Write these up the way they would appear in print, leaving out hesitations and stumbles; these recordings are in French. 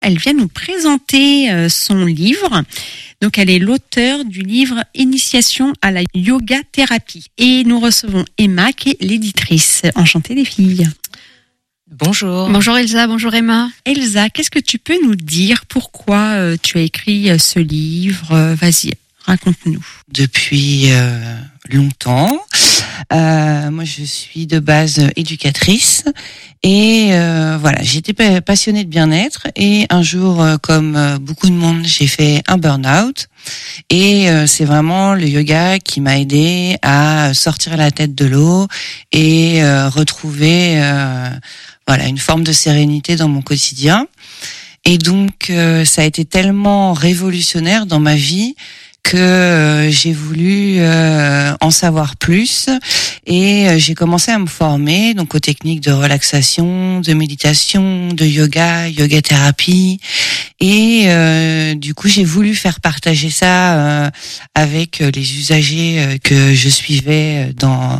Elle vient nous présenter son livre. Donc, elle est l'auteure du livre Initiation à la yoga thérapie. Et nous recevons Emma, qui est l'éditrice. Enchantée les filles. Bonjour. Bonjour Elsa, bonjour Emma. Elsa, qu'est-ce que tu peux nous dire? Pourquoi tu as écrit ce livre? Vas-y, raconte-nous. Depuis longtemps, moi je suis de base éducatrice et voilà, j'étais passionnée de bien-être et un jour, comme beaucoup de monde, j'ai fait un burn-out et c'est vraiment le yoga qui m'a aidée à sortir la tête de l'eau et retrouver voilà, une forme de sérénité dans mon quotidien. Et donc ça a été tellement révolutionnaire dans ma vie que j'ai voulu en savoir plus et j'ai commencé à me former donc aux techniques de relaxation, de méditation, de yoga thérapie et du coup j'ai voulu faire partager ça avec les usagers que je suivais dans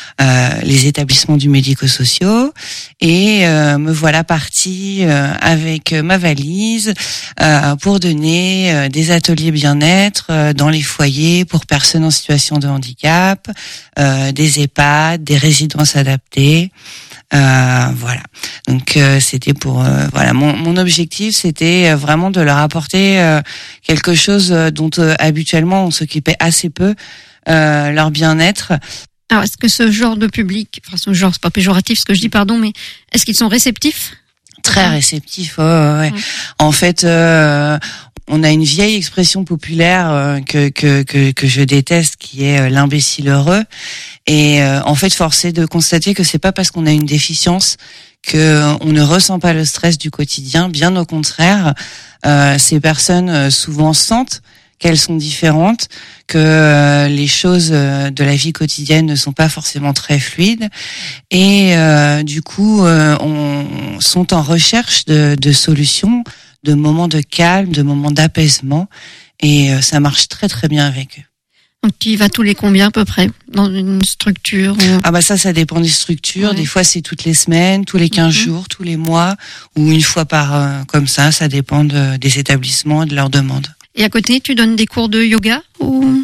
les établissements du médico-sociaux et me voilà partie avec ma valise pour donner des ateliers bien-être dans les foyers pour personnes en situation de handicap, des EHPAD, des résidences adaptées. Voilà. Donc c'était pour voilà mon objectif, c'était vraiment de leur apporter quelque chose dont habituellement on s'occupait assez peu, leur bien-être. Alors est-ce que ce genre de public, enfin ce genre, c'est pas péjoratif ce que je dis, pardon, mais est-ce qu'ils sont réceptifs? Très réceptifs, ouais. En fait, on a une vieille expression populaire que je déteste, qui est l'imbécile heureux. Et en fait, force est de constater que c'est pas parce qu'on a une déficience que on ne ressent pas le stress du quotidien. Bien au contraire, ces personnes souvent sentent qu'elles sont différentes, que les choses de la vie quotidienne ne sont pas forcément très fluides et du coup sont en recherche de solutions, de moments de calme, de moments d'apaisement et ça marche très très bien avec eux. Donc tu y vas tous les combien à peu près dans une structure Ah bah ça dépend des structures, ouais. Des fois c'est toutes les semaines, tous les 15 jours, tous les mois ou une fois par comme ça dépend des établissements et de leurs demandes. Et à côté, tu donnes des cours de yoga ou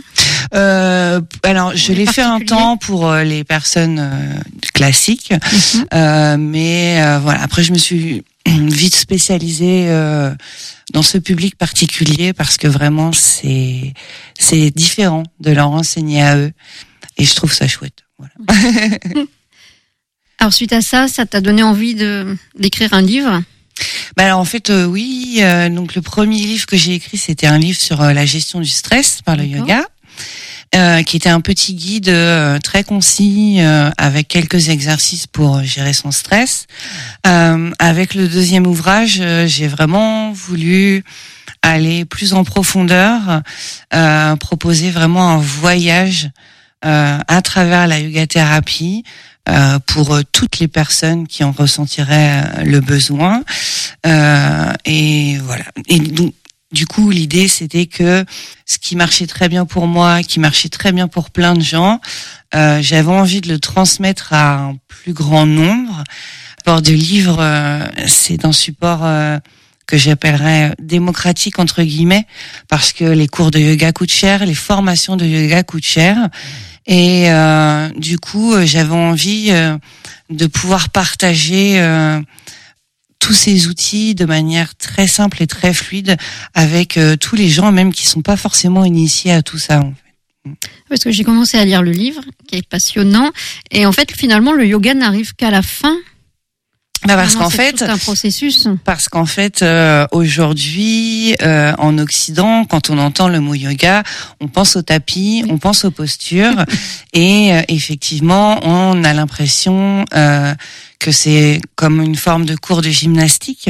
alors, je l'ai fait un temps pour les personnes classiques, mais voilà. Après, je me suis vite spécialisée dans ce public particulier parce que vraiment, c'est différent de leur enseigner à eux, et je trouve ça chouette. Voilà. Alors, suite à ça t'a donné envie d'écrire un livre? Bah alors en fait oui, donc le premier livre que j'ai écrit, c'était un livre sur la gestion du stress par le yoga, qui était un petit guide très concis avec quelques exercices pour gérer son stress. Avec le deuxième ouvrage, j'ai vraiment voulu aller plus en profondeur, proposer vraiment un voyage à travers la yoga thérapie. Pour toutes les personnes qui en ressentiraient le besoin et voilà. Et donc du coup l'idée c'était que ce qui marchait très bien pour moi, qui marchait très bien pour plein de gens, j'avais envie de le transmettre à un plus grand nombre. Le support de livre, c'est un support que j'appellerais démocratique entre guillemets, parce que les cours de yoga coûtent cher, les formations de yoga coûtent cher. Et du coup, j'avais envie de pouvoir partager tous ces outils de manière très simple et très fluide avec tous les gens, même qui sont pas forcément initiés à tout ça. En fait. Parce que j'ai commencé à lire le livre, qui est passionnant, et en fait, finalement, le yoga n'arrive qu'à la fin. Bah parce qu'en fait, c'est tout un processus. Parce qu'en fait, aujourd'hui, en Occident, quand on entend le mot yoga, on pense au tapis, on pense aux postures, et effectivement, on a l'impression que c'est comme une forme de cours de gymnastique.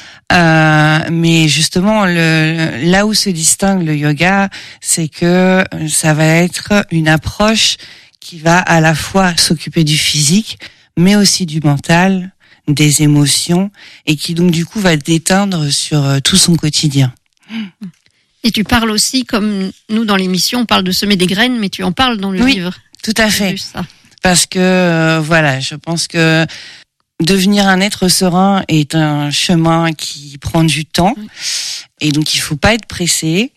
Mais justement, là où se distingue le yoga, c'est que ça va être une approche qui va à la fois s'occuper du physique, mais aussi du mental, des émotions, et qui donc du coup va déteindre sur tout son quotidien. Et tu parles aussi, comme nous dans l'émission, on parle de semer des graines, mais tu en parles dans le livre. Tout à fait. Parce que voilà, je pense que devenir un être serein est un chemin qui prend du temps, et donc il faut pas être pressé.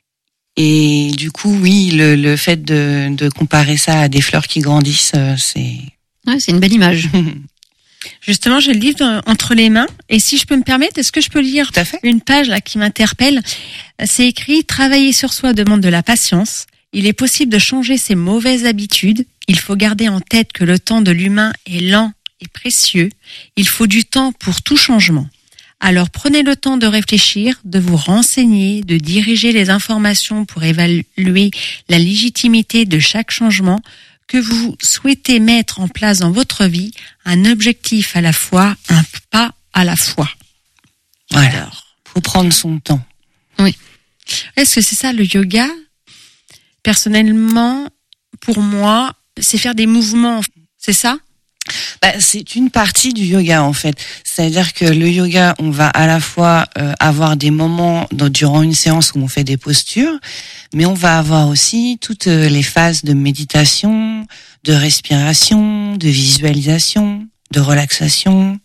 Et du coup, oui, le fait de comparer ça à des fleurs qui grandissent, c'est une belle image. Justement, j'ai le livre entre les mains, et si je peux me permettre, est-ce que je peux lire Tout à fait. une page là qui m'interpelle? C'est écrit: travailler sur soi demande de la patience. Il est possible de changer ses mauvaises habitudes. Il faut garder en tête que le temps de l'humain est lent et précieux. Il faut du temps pour tout changement. Alors prenez le temps de réfléchir, de vous renseigner, de diriger les informations pour évaluer la légitimité de chaque changement que vous souhaitez mettre en place dans votre vie, un objectif à la fois, un pas à la fois. Voilà. Alors, Faut prendre son temps. est-ce que c'est ça le yoga? Personnellement, pour moi, c'est faire des mouvements, c'est ça? C'est une partie du yoga en fait. C'est-à-dire que le yoga, on va à la fois avoir des moments durant une séance où on fait des postures, mais on va avoir aussi toutes les phases de méditation, de respiration, de visualisation, de relaxation.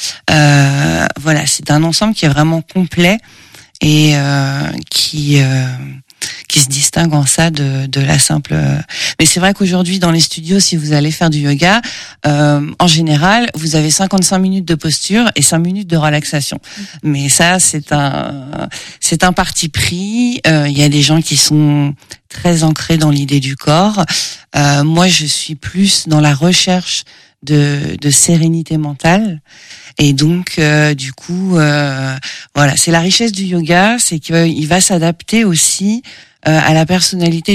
Voilà, c'est un ensemble qui est vraiment complet et qui se distingue en ça de la simple. Mais c'est vrai qu'aujourd'hui dans les studios, si vous allez faire du yoga, en général, vous avez 55 minutes de posture et 5 minutes de relaxation. Mais ça, c'est un parti pris. Il y a des gens qui sont très ancrés dans l'idée du corps. Moi, je suis plus dans la recherche de sérénité mentale. Et donc, du coup, voilà, c'est la richesse du yoga, c'est qu'il va s'adapter aussi à la personnalité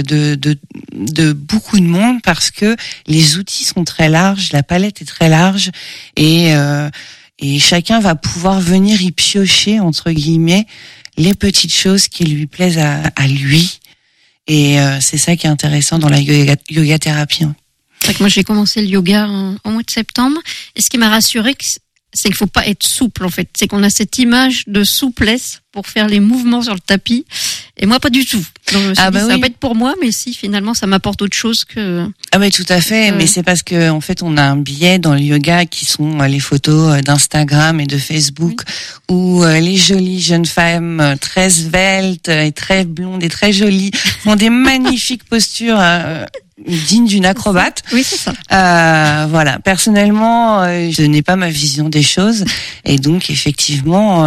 de beaucoup de monde, parce que les outils sont très larges, la palette est très large, et chacun va pouvoir venir y piocher entre guillemets les petites choses qui lui plaisent à lui. Et c'est ça qui est intéressant dans la yoga thérapie. C'est vrai que moi j'ai commencé le yoga au mois de septembre, et ce qui m'a rassurée, c'est qu'il faut pas être souple en fait. C'est qu'on a cette image de souplesse pour faire les mouvements sur le tapis, et moi pas du tout. Donc je me suis dit, ça va pas être pour moi, mais si finalement ça m'apporte autre chose que. Ah oui, tout à fait. Mais c'est parce que en fait on a un biais dans le yoga qui sont les photos d'Instagram et de Facebook, où les jolies jeunes femmes très sveltes et très blondes et très jolies font des magnifiques postures. Digne d'une acrobate. Oui, c'est ça. Voilà. Personnellement, je n'ai pas ma vision des choses, et donc effectivement,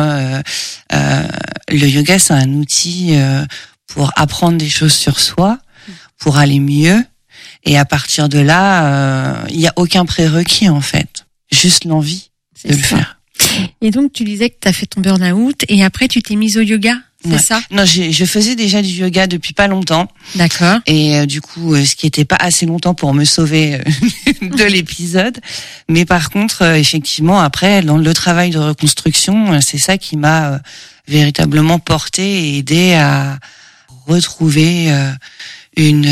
le yoga c'est un outil pour apprendre des choses sur soi, pour aller mieux, et à partir de là, il y a aucun prérequis en fait, juste l'envie de le faire. Et donc tu disais que tu as fait ton burn-out et après tu t'es mise au yoga. C'est ça? Non, je faisais déjà du yoga depuis pas longtemps. D'accord. Et du coup, ce qui était pas assez longtemps pour me sauver de l'épisode. Mais par contre, effectivement, après, dans le travail de reconstruction, c'est ça qui m'a véritablement porté et aidé à retrouver une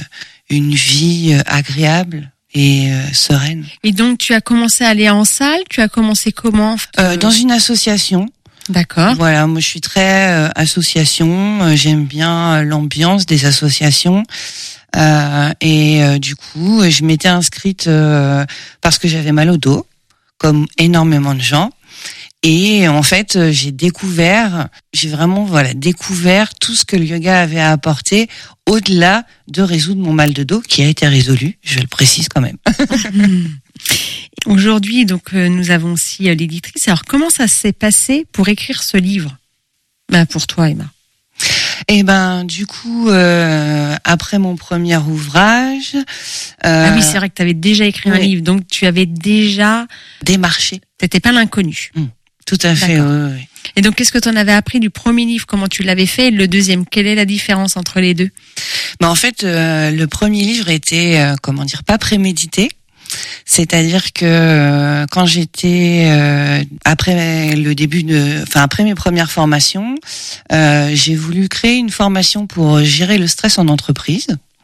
vie agréable et sereine. Et donc, tu as commencé à aller en salle? Tu as commencé comment? Dans une association. D'accord. Voilà, moi je suis très association, j'aime bien l'ambiance des associations, et du coup je m'étais inscrite parce que j'avais mal au dos, comme énormément de gens, et en fait j'ai vraiment découvert tout ce que le yoga avait à apporter, au-delà de résoudre mon mal de dos qui a été résolu, je le précise quand même. Aujourd'hui, donc, nous avons aussi l'éditrice. Alors, comment ça s'est passé pour écrire ce livre? Pour toi, Emma. Et du coup, après mon premier ouvrage... Ah oui, c'est vrai que tu avais déjà écrit un livre, donc tu avais déjà... démarché. T'étais pas l'inconnu. Tout à fait, oui. Et donc, qu'est-ce que tu en avais appris du premier livre? Comment tu l'avais fait? Et le deuxième, quelle est la différence entre les deux? En fait, le premier livre était, pas prémédité. C'est-à-dire que quand j'étais après mes premières formations, j'ai voulu créer une formation pour gérer le stress en entreprise.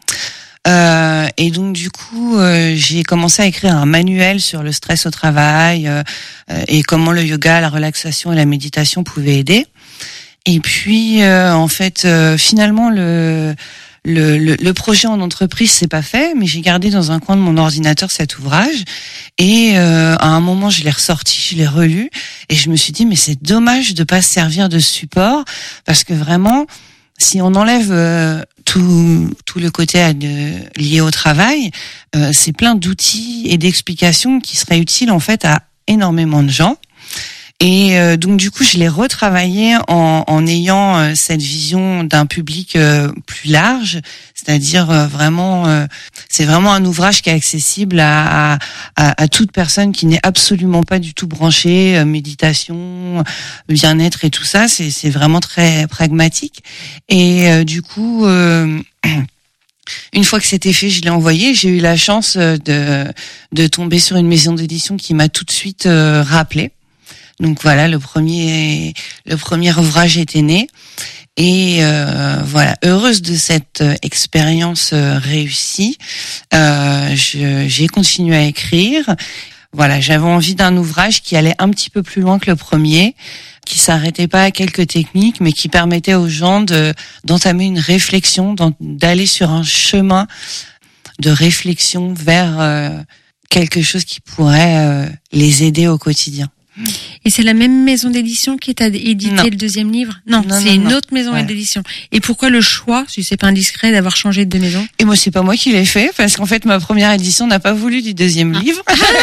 Et donc du coup, j'ai commencé à écrire un manuel sur le stress au travail et comment le yoga, la relaxation et la méditation pouvaient aider. Et puis en fait, finalement le projet en entreprise, c'est pas fait, mais j'ai gardé dans un coin de mon ordinateur cet ouvrage. Et à un moment, je l'ai ressorti, je l'ai relu, et je me suis dit, mais c'est dommage de pas se servir de ce support, parce que vraiment, si on enlève tout le côté lié au travail, c'est plein d'outils et d'explications qui seraient utiles en fait à énormément de gens. Et donc du coup, je l'ai retravaillé en ayant cette vision d'un public plus large, c'est-à-dire vraiment, c'est vraiment un ouvrage qui est accessible à toute personne qui n'est absolument pas du tout branchée méditation, bien-être et tout ça. C'est vraiment très pragmatique. Et du coup, une fois que c'était fait, je l'ai envoyé. J'ai eu la chance de tomber sur une maison d'édition qui m'a tout de suite rappelé. Donc voilà, le premier ouvrage était né. Et voilà, heureuse de cette expérience réussie, j'ai continué à écrire. Voilà, j'avais envie d'un ouvrage qui allait un petit peu plus loin que le premier, qui s'arrêtait pas à quelques techniques, mais qui permettait aux gens d'entamer une réflexion, d'aller sur un chemin de réflexion vers quelque chose qui pourrait les aider au quotidien. Et c'est la même maison d'édition qui t'a édité le deuxième livre? Non, c'est une autre maison d'édition. Et pourquoi le choix, si c'est pas indiscret, d'avoir changé de maison? Et moi, c'est pas moi qui l'ai fait, parce qu'en fait, ma première édition n'a pas voulu du deuxième livre.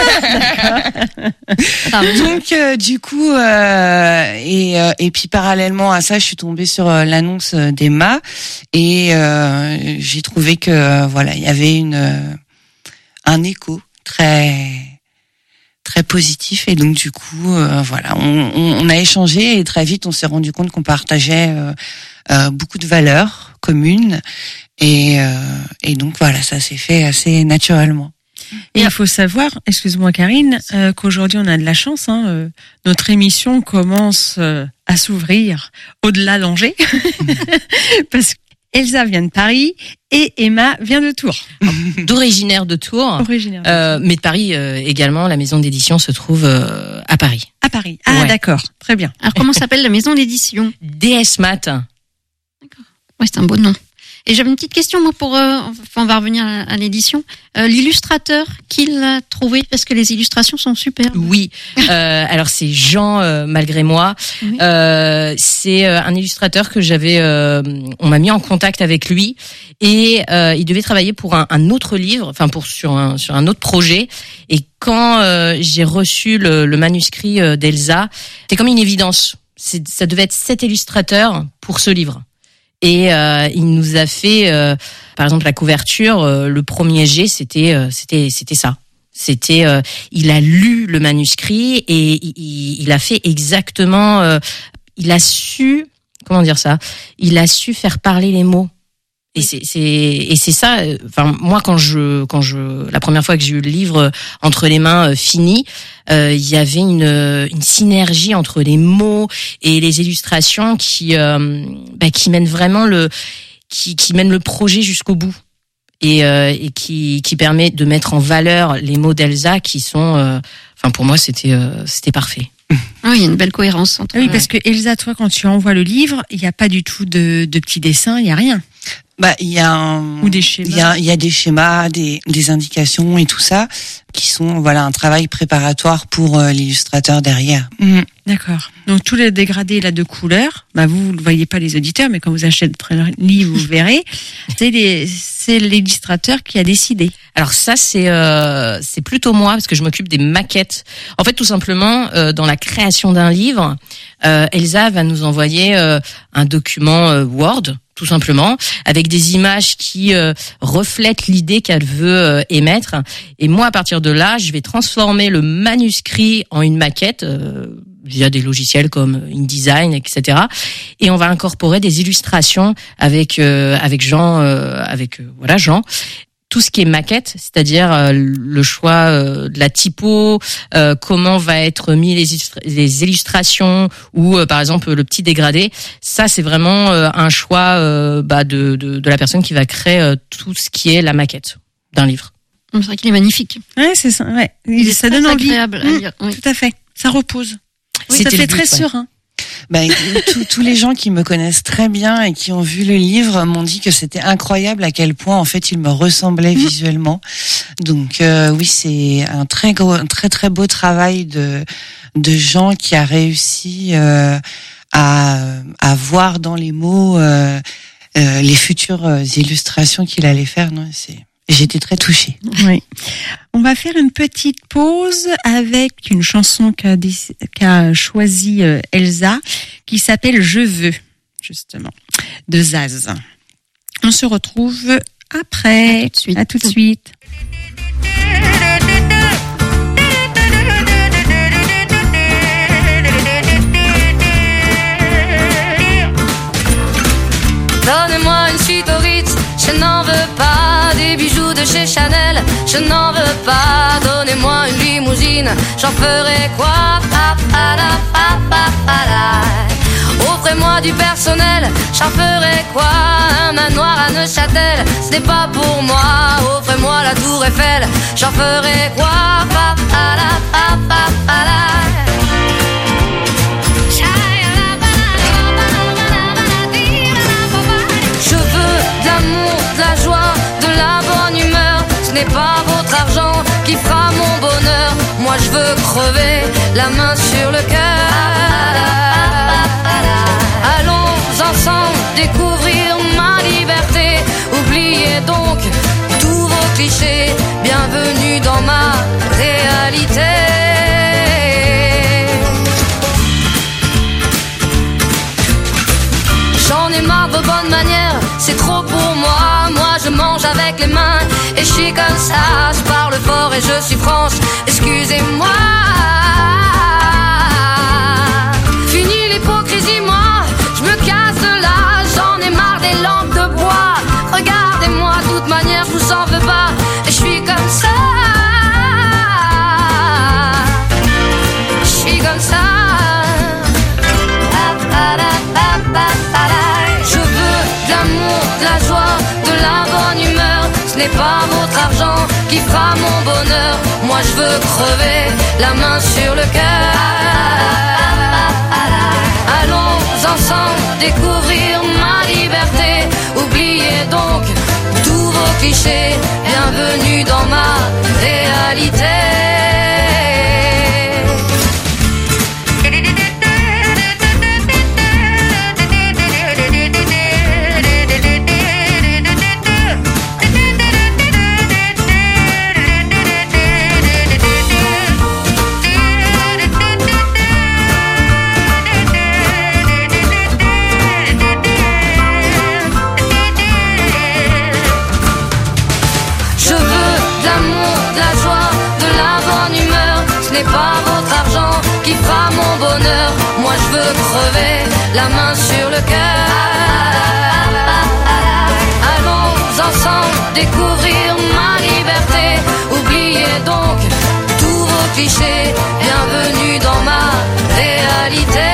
Donc, du coup, et puis parallèlement à ça, je suis tombée sur l'annonce d'Emma, et j'ai trouvé que voilà, il y avait un écho très positif, et donc du coup voilà, on a échangé, et très vite on s'est rendu compte qu'on partageait beaucoup de valeurs communes, et donc voilà, ça s'est fait assez naturellement. Et il faut savoir, excuse-moi Karine, qu'aujourd'hui on a de la chance, notre émission commence à s'ouvrir au-delà d'Angers, parce que Elsa vient de Paris et Emma vient de Tours. D'originaire de Tours, mais de Paris également. La maison d'édition se trouve à Paris. À Paris. Ah, ouais. D'accord, très bien. Alors comment s'appelle la maison d'édition? DS Mat. D'accord. Ouais, c'est un beau nom. Et j'avais une petite question, moi, on va revenir à l'édition. L'illustrateur, qui l'a trouvé? Parce que les illustrations sont superbes. Oui. Alors c'est Jean, malgré moi. Oui. C'est un illustrateur que on m'a mis en contact avec lui, et il devait travailler pour un autre livre, enfin sur un autre projet. Et quand j'ai reçu le manuscrit d'Elsa, c'était comme une évidence. Ça devait être cet illustrateur pour ce livre. Et il nous a fait, par exemple, la couverture. Le premier jet, c'était ça. C'était, il a lu le manuscrit et il a fait exactement. Il a su, comment dire ça? Il a su faire parler les mots. Et c'est ça. Enfin, moi, quand la première fois que j'ai eu le livre entre les mains fini, il y avait une synergie entre les mots et les illustrations qui mènent vraiment qui mènent le projet jusqu'au bout, et qui permet de mettre en valeur les mots d'Elsa qui sont. Enfin, pour moi, c'était parfait. Ah, il y a une belle cohérence entre. Oui, parce que Elsa, toi, quand tu envoies le livre, il n'y a pas du tout de petits dessins, il n'y a rien. Il y a ou des schémas. Il y a des schémas, des indications et tout ça qui sont un travail préparatoire pour l'illustrateur derrière. D'accord. Donc tous les dégradés là de couleurs, vous le voyez pas les auditeurs, mais quand vous achetez le livre, vous verrez, c'est l'illustrateur qui a décidé. Alors ça c'est plutôt moi, parce que je m'occupe des maquettes. En fait, tout simplement, dans la création d'un livre, Elsa va nous envoyer un document Word, tout simplement, avec des images qui reflètent l'idée qu'elle veut émettre. Et moi, à partir de là, je vais transformer le manuscrit en une maquette via des logiciels comme InDesign, etc. Et on va incorporer des illustrations avec Jean, Jean. Tout ce qui est maquette, c'est-à-dire le choix de la typo, comment va être mis les illustrations, ou par exemple le petit dégradé. Ça, c'est vraiment un choix de la personne qui va créer tout ce qui est la maquette d'un livre. C'est vrai qu'il est magnifique. Ouais, c'est ça. Ouais. Ça donne envie. Agréable à lire. Oui. Tout à fait. Ça repose. Oui, ça fait très serein. Tous les gens qui me connaissent très bien et qui ont vu le livre m'ont dit que c'était incroyable à quel point en fait il me ressemblait visuellement. Donc oui, c'est un très beau travail de gens qui a réussi à voir dans les mots les futures illustrations qu'il allait faire. Non, j'étais très touchée. Oui. On va faire une petite pause avec une chanson qu'a choisie Elsa, qui s'appelle Je veux, justement, de Zaz. On se retrouve après. À tout de suite. Donnez-moi une suite au Ritz, je n'en veux pas. Des bijoux de chez Chanel, je n'en veux pas. Donnez-moi une limousine, j'en ferai quoi? Offrez-moi du personnel, j'en ferai quoi? Un manoir à Neuchâtel, ce n'est pas pour moi. Offrez-moi la tour Eiffel, j'en ferai quoi? Je veux de l'amour, de la joie, de la bonne humeur. Ce n'est pas votre argent qui fera mon bonheur. Moi je veux crever, la main sur le cœur. Allons ensemble découvrir ma liberté. Oubliez donc tous vos clichés. Bienvenue dans ma réalité. J'en ai marre de vos bonnes manières, c'est trop pour moi. Moi je mange avec les mains et je suis comme ça. Je parle fort et je suis franche, excusez-moi. Fini l'hypocrisie, moi, je me casse de là. J'en ai marre des lampes de bois. Regardez-moi, de toute manière je vous en veux pas. Et je suis comme ça. Je suis comme ça. Je veux de l'amour, de la joie, de la bonne humeur. Ce n'est pas votre argent qui fera mon bonheur. Moi je veux crever, la main sur le cœur. Allons ensemble découvrir ma liberté. Oubliez donc tous vos clichés. Bienvenue dans ma réalité. Pas votre argent qui fera mon bonheur. Moi je veux crever, la main sur le cœur. Allons ensemble découvrir ma liberté. Oubliez donc tous vos clichés. Bienvenue dans ma réalité.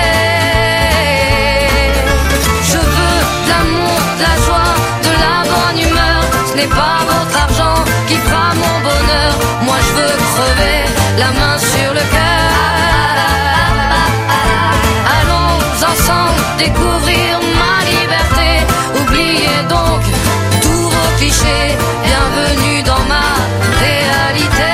Je veux de l'amour, de la joie, de la bonne humeur. Ce n'est pas votre argent qui fera mon bonheur. Moi je veux crever, la main sur le cœur. Allons ensemble découvrir ma liberté. Oubliez donc tous vos clichés. Bienvenue dans ma réalité.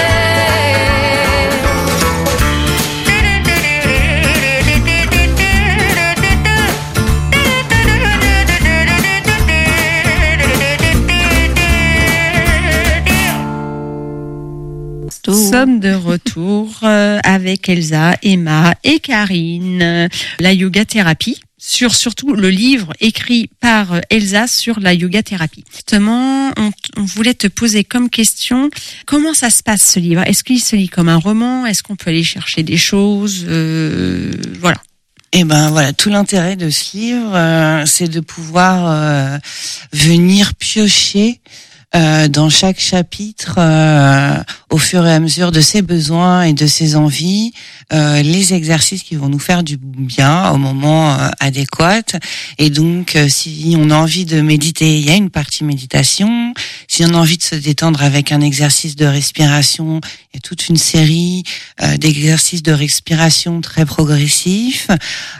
Nous sommes de retour avec Elsa, Emma et Karine. La yoga thérapie, surtout le livre écrit par Elsa sur la yoga thérapie. Justement, on voulait te poser comme question, comment ça se passe ce livre? Est-ce qu'il se lit comme un roman? Est-ce qu'on peut aller chercher des choses? Voilà. Et ben voilà, tout l'intérêt de ce livre, c'est de pouvoir venir piocher dans chaque chapitre, au fur et à mesure de ses besoins et de ses envies, les exercices qui vont nous faire du bien au moment adéquat. Et donc, si on a envie de méditer, il y a une partie méditation. Si on a envie de se détendre avec un exercice de respiration, il y a toute une série d'exercices de respiration très progressifs.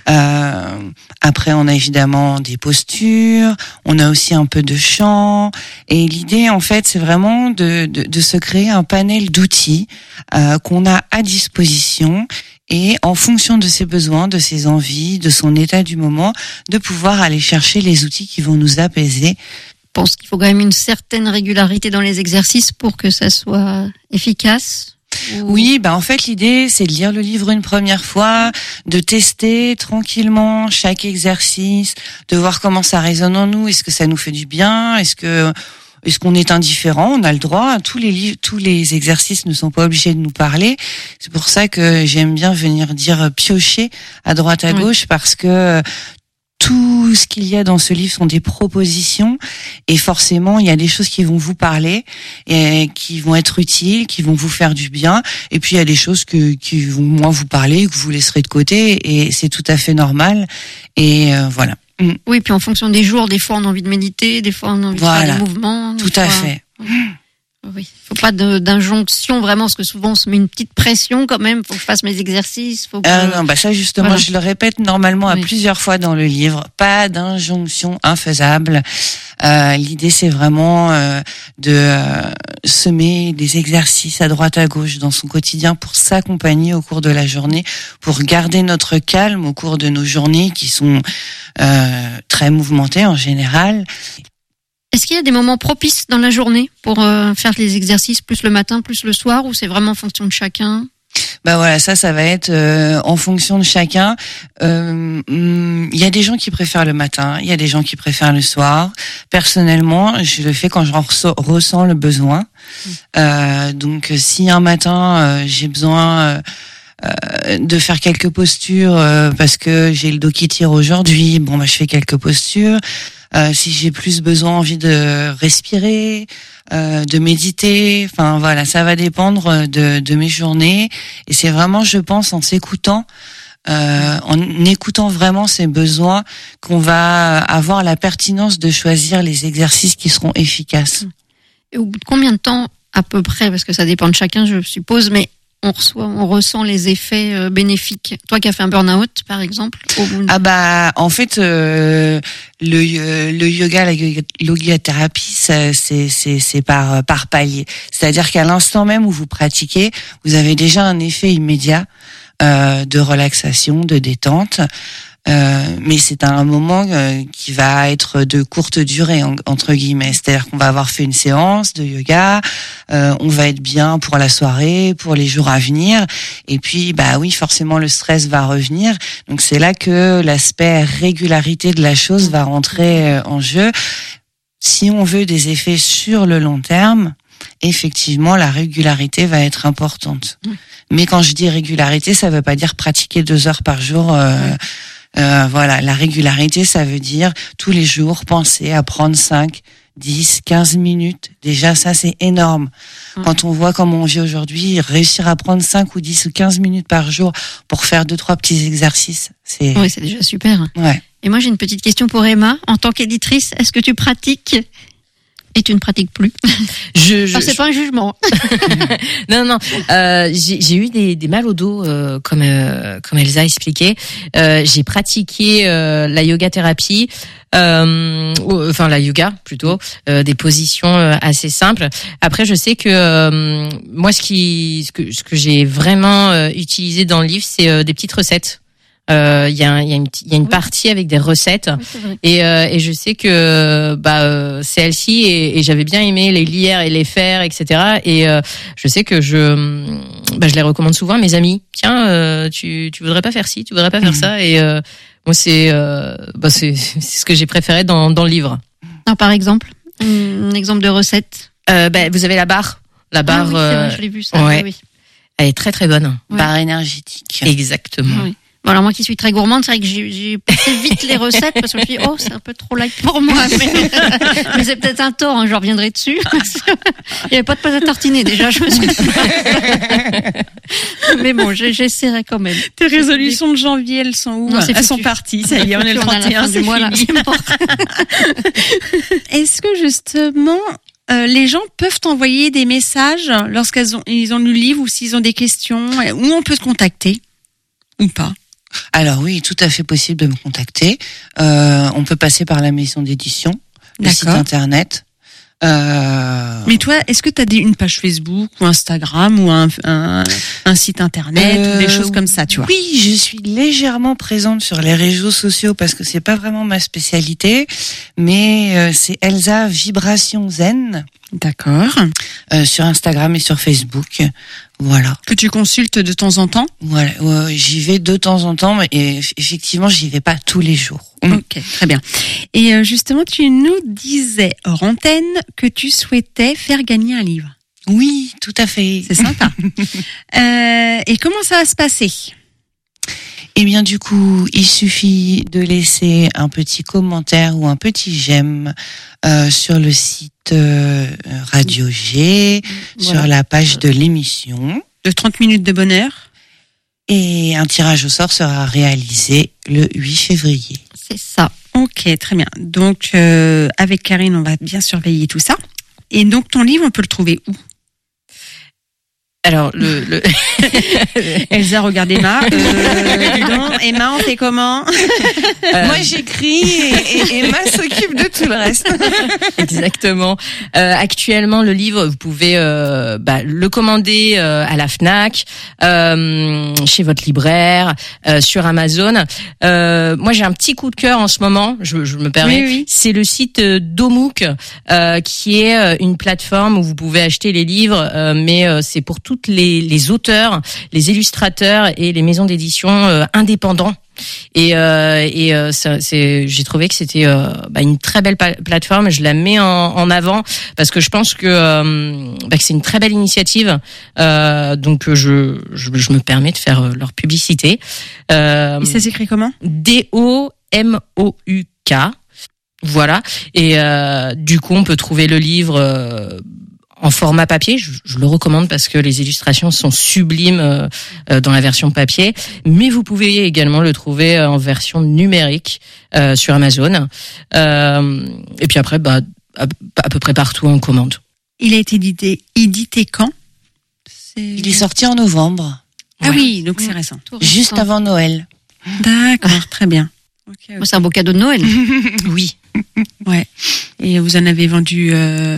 Après, on a évidemment des postures, on a aussi un peu de chant. Et l'idée, en fait, c'est vraiment de se créer un panel d'outils qu'on a à disposition. Et en fonction de ses besoins, de ses envies, de son état du moment, de pouvoir aller chercher les outils qui vont nous apaiser. Je pense qu'il faut quand même une certaine régularité dans les exercices pour que ça soit efficace. Oui, en fait l'idée c'est de lire le livre une première fois, de tester tranquillement chaque exercice, de voir comment ça résonne en nous, est-ce que ça nous fait du bien, est-ce qu'on est indifférent, on a le droit, tous les exercices ne sont pas obligés de nous parler. C'est pour ça que j'aime bien venir piocher à droite à gauche parce que tout ce qu'il y a dans ce livre sont des propositions et forcément il y a des choses qui vont vous parler et qui vont être utiles, qui vont vous faire du bien, et puis il y a des choses qui vont moins vous parler, que vous laisserez de côté, et c'est tout à fait normal. Et voilà. Oui, puis en fonction des jours, des fois on a envie de méditer, des fois on a envie de faire des mouvements. Tout à fait. Oui, faut pas d'injonction vraiment, parce que souvent on se met une petite pression quand même. Faut que je fasse mes exercices. Faut que non, ça justement, je le répète normalement à plusieurs fois dans le livre. Pas d'injonction infaisable. L'idée c'est vraiment de semer des exercices à droite à gauche dans son quotidien pour s'accompagner au cours de la journée, pour garder notre calme au cours de nos journées qui sont très mouvementées en général. Est-ce qu'il y a des moments propices dans la journée pour faire les exercices, plus le matin, plus le soir, ou c'est vraiment en fonction de chacun ? Voilà, ça va être en fonction de chacun. Il y a des gens qui préfèrent le matin, il y a des gens qui préfèrent le soir. Personnellement, je le fais quand je ressens le besoin. Donc, si un matin j'ai besoin de faire quelques postures parce que j'ai le dos qui tire aujourd'hui, je fais quelques postures. Si j'ai plus envie de respirer, de méditer, ça va dépendre de mes journées. Et c'est vraiment, je pense, en s'écoutant, en écoutant vraiment ses besoins, qu'on va avoir la pertinence de choisir les exercices qui seront efficaces. Et au bout de combien de temps, à peu près, parce que ça dépend de chacun, je suppose, mais on ressent les effets bénéfiques. Toi qui as fait un burn-out, par exemple. En fait, le yoga, la yoga-thérapie, c'est par palier. C'est-à-dire qu'à l'instant même où vous pratiquez, vous avez déjà un effet immédiat de relaxation, de détente. Mais c'est un moment qui va être de courte durée, entre guillemets. C'est-à-dire qu'on va avoir fait une séance de yoga, on va être bien pour la soirée, pour les jours à venir. Et puis, forcément, le stress va revenir. Donc, c'est là que l'aspect régularité de la chose va rentrer en jeu. Si on veut des effets sur le long terme, effectivement, la régularité va être importante. Mais quand je dis régularité, ça veut pas dire pratiquer 2 heures par jour. La régularité, ça veut dire tous les jours penser à prendre 5, 10, 15 minutes. Déjà, ça, c'est énorme. Quand on voit comment on vit aujourd'hui, réussir à prendre 5 ou 10 ou 15 minutes par jour pour faire 2-3 petits exercices, c'est... Oui, c'est déjà super. Ouais. Et moi, j'ai une petite question pour Emma. En tant qu'éditrice, est-ce que tu pratiques et tu ne pratiques plus? C'est pas un jugement. Non. J'ai eu des mal au dos, comme Elsa a expliqué. J'ai pratiqué la yoga thérapie, la yoga plutôt, des positions assez simples. Après, je sais que moi, ce que j'ai vraiment utilisé dans le livre, c'est des petites recettes. Il y a une partie avec des recettes, et je sais que c'est celle-ci, et j'avais bien aimé les lire et les faire, etc. Et je sais que je les recommande souvent à mes amis. Tiens, tu voudrais pas faire ci, tu voudrais pas faire ça, et moi c'est ce que j'ai préféré dans le livre. Alors, par exemple, un exemple de recette. Vous avez la barre. Oui, c'est vrai, je l'ai vu ça. Ouais. Oui. Elle est très très bonne. Barre énergétique. Exactement. Oui. Voilà, moi qui suis très gourmande, c'est vrai que j'ai passé vite les recettes parce que je me suis dit, c'est un peu trop light pour moi. Mais c'est peut-être un tort, je reviendrai dessus. Il n'y avait pas de pâte à tartiner déjà, je me suis dit. Mais bon, j'essaierai quand même. Tes résolutions de janvier, elles sont où? Non, c'est elles sont foutu. parties, ça y est, on est le 31, c'est mois, là, fini. c'est mort. Est-ce que justement, les gens peuvent t'envoyer des messages lorsqu'ils ont lu le livre ou s'ils ont des questions, où on peut te contacter ou pas? Alors oui, tout à fait possible de me contacter. On peut passer par la maison d'édition, le site internet. Mais toi, est-ce que tu as une page Facebook ou Instagram ou un site internet ou des choses comme ça, tu vois? Oui, je suis légèrement présente sur les réseaux sociaux parce que c'est pas vraiment ma spécialité, mais c'est Elsa Vibration Zen. D'accord. Sur Instagram et sur Facebook. Voilà. Que tu consultes de temps en temps? Voilà, j'y vais de temps en temps, mais effectivement, j'y vais pas tous les jours. Ok, très bien. Et justement, tu nous disais hors antenne que tu souhaitais faire gagner un livre. Oui, tout à fait. C'est sympa. Et comment ça va se passer? Eh bien, du coup, il suffit de laisser un petit commentaire ou un petit j'aime sur le site Radio G, sur la page de l'émission. De 30 minutes de bonheur. Et un tirage au sort sera réalisé le 8 février. C'est ça. Ok, très bien. Donc, avec Karine, on va bien surveiller tout ça. Et donc, ton livre, on peut le trouver où? Alors, Elsa regarde Emma. Dis donc, Emma, on fait comment? Moi, j'écris et Emma s'occupe de tout le reste. Exactement. Actuellement, le livre, vous pouvez le commander à la Fnac, chez votre libraire, sur Amazon. Moi, j'ai un petit coup de cœur en ce moment. Je me permets. Oui. C'est le site Domook, qui est une plateforme où vous pouvez acheter les livres, mais c'est pour toutes les auteurs, les illustrateurs et les maisons d'édition indépendants. Et j'ai trouvé que c'était une très belle plateforme. Je la mets en avant parce que je pense que c'est une très belle initiative. Donc je me permets de faire leur publicité. Et ça s'écrit comment? Domouk. Voilà. Et du coup, on peut trouver le livre en format papier. Je le recommande parce que les illustrations sont sublimes dans la version papier. Mais vous pouvez également le trouver en version numérique sur Amazon. Et puis après, à peu près partout en commande. Il a été édité quand? Il est sorti en novembre. Ah oui, donc c'est récent. Juste avant Noël. D'accord, très bien. Okay. C'est un beau cadeau de Noël. Oui. Ouais. Et vous en avez vendu...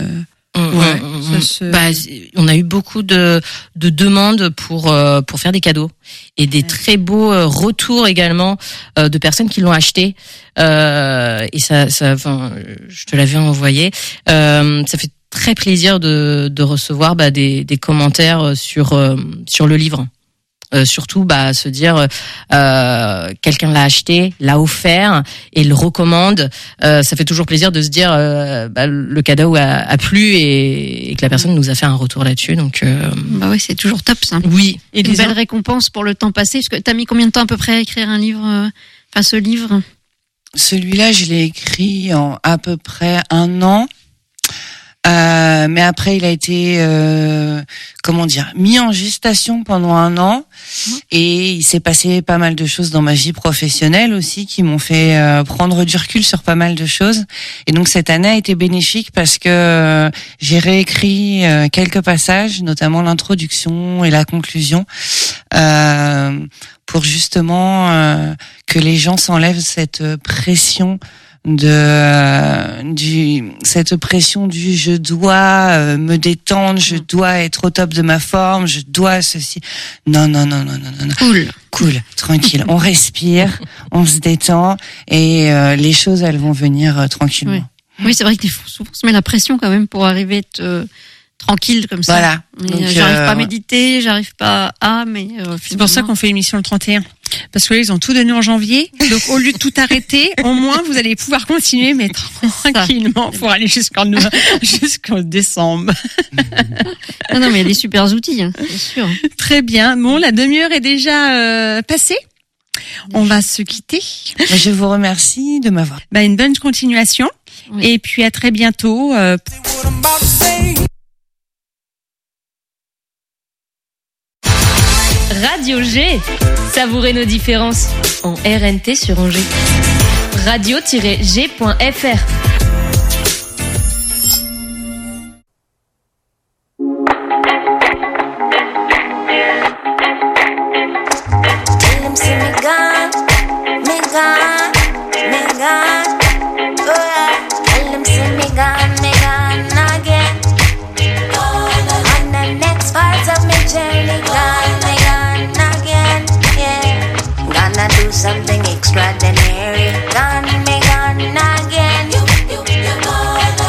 on a eu beaucoup de demandes pour faire des cadeaux et des très beaux retours également de personnes qui l'ont acheté. Et ça, je te l'avais envoyé. Ça fait très plaisir de recevoir des commentaires sur le livre. Surtout se dire quelqu'un l'a acheté, l'a offert et le recommande. Ça fait toujours plaisir de se dire le cadeau a plu et que la personne nous a fait un retour là-dessus. Donc oui, c'est toujours top ça. Oui. Et une belle récompense pour le temps passé. Parce que t'as mis combien de temps à peu près à écrire un livre, ce livre? Celui-là, je l'ai écrit en à peu près 1 an. Mais après, il a été, mis en gestation pendant 1 an. Et il s'est passé pas mal de choses dans ma vie professionnelle aussi qui m'ont fait prendre du recul sur pas mal de choses. Et donc cette année a été bénéfique parce que j'ai réécrit quelques passages, notamment l'introduction et la conclusion, pour justement que les gens s'enlèvent cette pression cette pression du je dois me détendre, je dois être au top de ma forme, je dois ceci. Non. Cool, tranquille. On respire, on se détend et les choses elles vont venir tranquillement. Oui, c'est vrai que souvent on se met la pression quand même pour arriver à être tranquille comme ça. Voilà. Donc, j'arrive pas à méditer, j'arrive pas à, mais c'est pour ça qu'on fait l'émission le 31. Parce que là, ils ont tout donné en janvier. Donc, au lieu de tout arrêter, au moins, vous allez pouvoir continuer, mais tranquillement, pour aller jusqu'en décembre. Non, mais il y a des super outils, c'est sûr. Très bien. Bon, la demi-heure est déjà passée. On va se quitter. Je vous remercie de m'avoir. Une bonne continuation. Oui. Et puis à très bientôt. Radio G. Savourez nos différences en RNT sur Angers. Radio-g.fr. Me gone, oh yeah. Tell them see me gone,